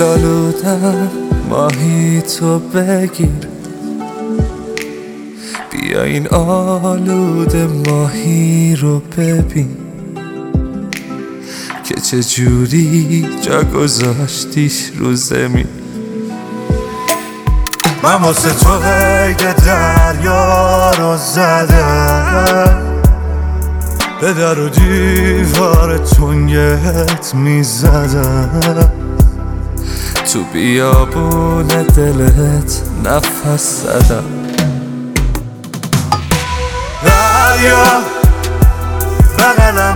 دل آلودم ماهی تو بگیر، بیا این آلوده ماهی رو ببین که چجوری جا گذاشتیش رو زمین. من واسه تو قید دریا رو زدم، به در و دیوار تنگت میزدم، تو بیابون دلت نفس زدم. دریا بغلم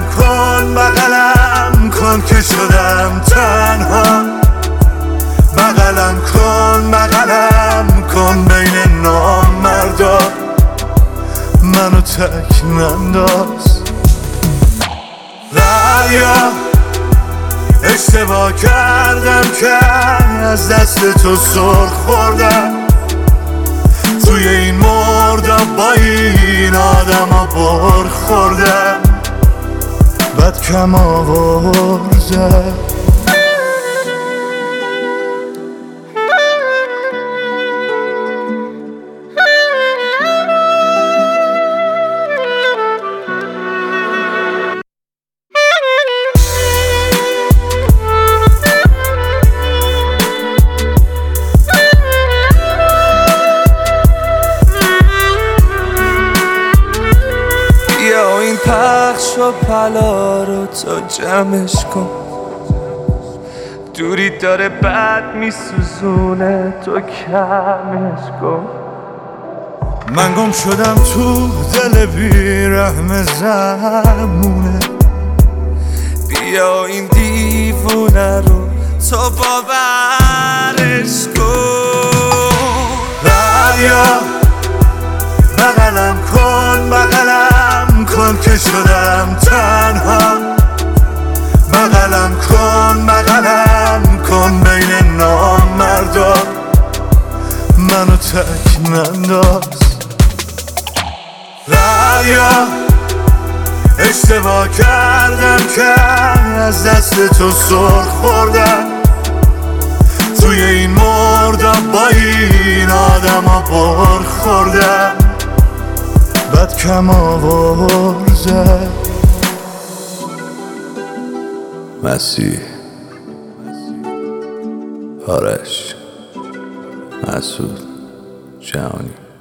کن که شدم تنها، بغلم کن بین نامردا، منو تک ننداز. دریا اشتباه کردم که از دست تو سر خوردم، توی این مردم با این آدم ها بر خوردم، بد کم آوردم. بیا این پخش و پلا رو تو جمعش کن، دوری داره بد میسوزونه تو کمش کن. من گم شدم تو دل بیرحم زمونه، بیا این دیوونه رو تو باورش کن. دریا بغلم کن که شدم تنها، بغلم کن بین نامردا، منو تک ننداز. دریا اشتباه کردم که از دست تو سر خوردم، توی این مردم با این آدم ها بر خوردم، بد کم آورده. مسیح، آرش، مسعود، جهانی.